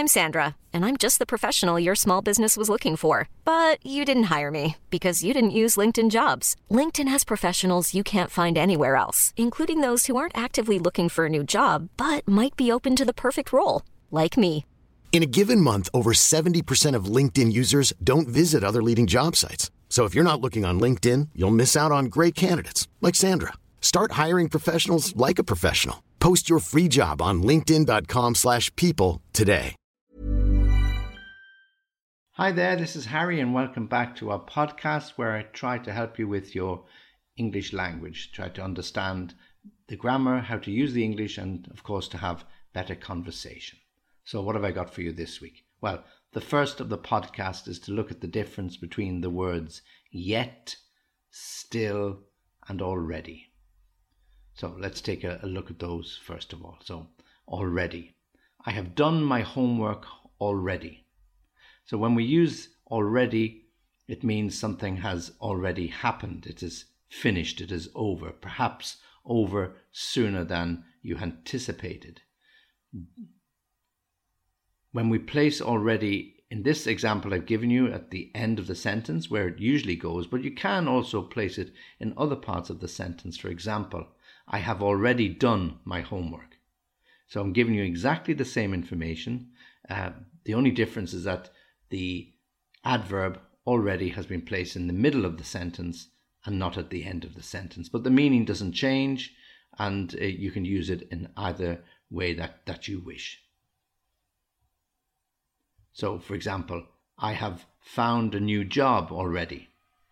I'm Sandra, and I'm just the professional your small business was looking for. But you didn't hire me because you didn't use LinkedIn Jobs. LinkedIn has professionals you can't find anywhere else, including those who aren't actively looking for a new job, but might be open to the perfect role, like me. In a given month, over 70% of LinkedIn users don't visit other leading job sites. So if you're not looking on LinkedIn, you'll miss out on great candidates like Sandra. Start hiring professionals like a professional. Post your free job on linkedin.com/people today. Hi there, this is Harry and welcome back to our podcast where I try to help you with your English language, try to understand the grammar, how to use the English, and of course to have better conversation. So what have I got for you this week? Well, the first of the podcast is to look at the difference between the words yet, still, and already. So let's take a look at those first of all. So already. I have done my homework already. So when we use already, it means something has already happened. It is finished. It is over. Perhaps over sooner than you anticipated. When we place already, in this example I've given you, at the end of the sentence where it usually goes, but you can also place it in other parts of the sentence. For example, I have already done my homework. So I'm giving you exactly the same information. The only difference is that the adverb already has been placed in the middle of the sentence and not at the end of the sentence. But the meaning doesn't change, and you can use it in either way that you wish. So, for example, I have found a new job already.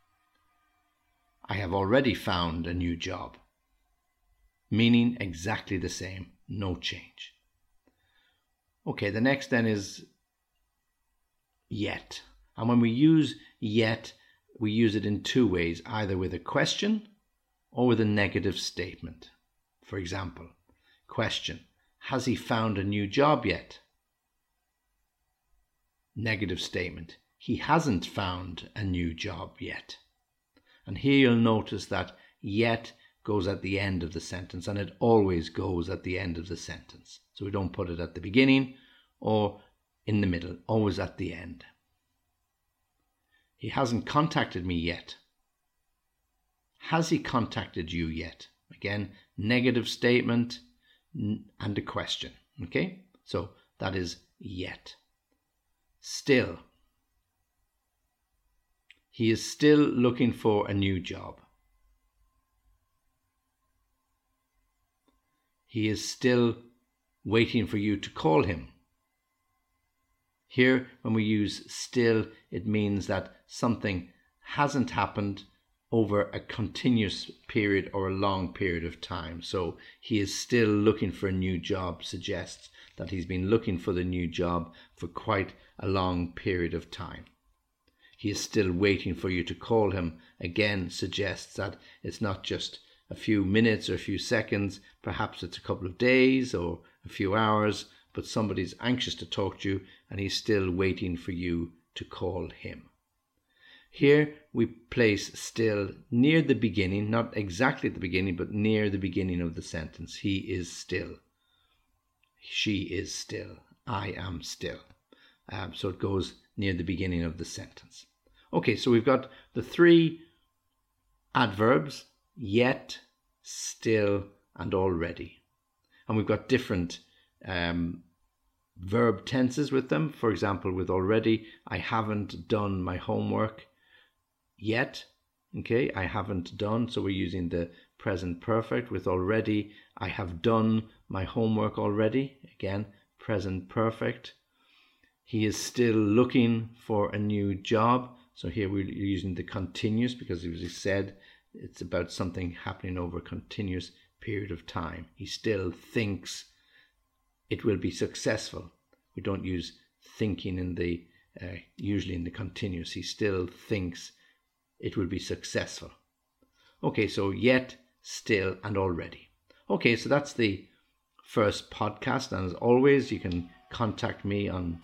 I have already found a new job. Meaning exactly the same, no change. Okay, the next then is yet. And when we use yet, we use it in two ways, either with a question or with a negative statement. For example, question, has he found a new job yet? Negative statement, he hasn't found a new job yet. And here you'll notice that yet goes at the end of the sentence, and it always goes at the end of the sentence. So we don't put it at the beginning or in the middle, always at the end. He hasn't contacted me yet. Has he contacted you yet? Again, negative statement and a question. Okay, so that is yet. Still. He is still looking for a new job. He is still waiting for you to call him. Here, when we use still, it means that something hasn't happened over a continuous period or a long period of time. So he is still looking for a new job suggests that he's been looking for the new job for quite a long period of time. He is still waiting for you to call him. Again, suggests that it's not just a few minutes or a few seconds, perhaps it's a couple of days or a few hours, but somebody's anxious to talk to you and he's still waiting for you to call him. Here we place still near the beginning, not exactly at the beginning, but near the beginning of the sentence. He is still. She is still. I am still. So it goes near the beginning of the sentence. Okay, so we've got the three adverbs, yet, still, and already. And we've got different verb tenses with them. For example, with already, I haven't done my homework yet. Okay, I haven't done, so we're using the present perfect. With already, I have done my homework already. Again, present perfect. He is still looking for a new job. So here we're using the continuous because as he said, it's about something happening over a continuous period of time. He still thinks it will be successful. We don't use thinking in the usually in the continuous. He still thinks it will be successful. Okay, so yet, still, and already. Okay, so that's the first podcast, and as always, you can contact me on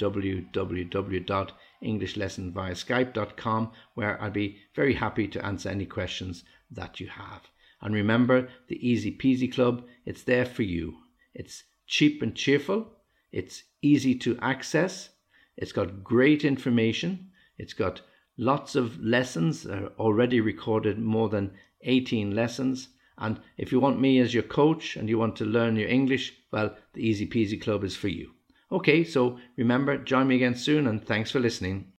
www.englishlessonviaskype.com, where I'll be very happy to answer any questions that you have. And remember, the Easy Peasy Club, it's there for you. It's cheap and cheerful. It's easy to access. It's got great information. It's got lots of lessons, already recorded more than 18 lessons. And if you want me as your coach and you want to learn your English, well, the Easy Peasy Club is for you. Okay, so remember, join me again soon, and thanks for listening.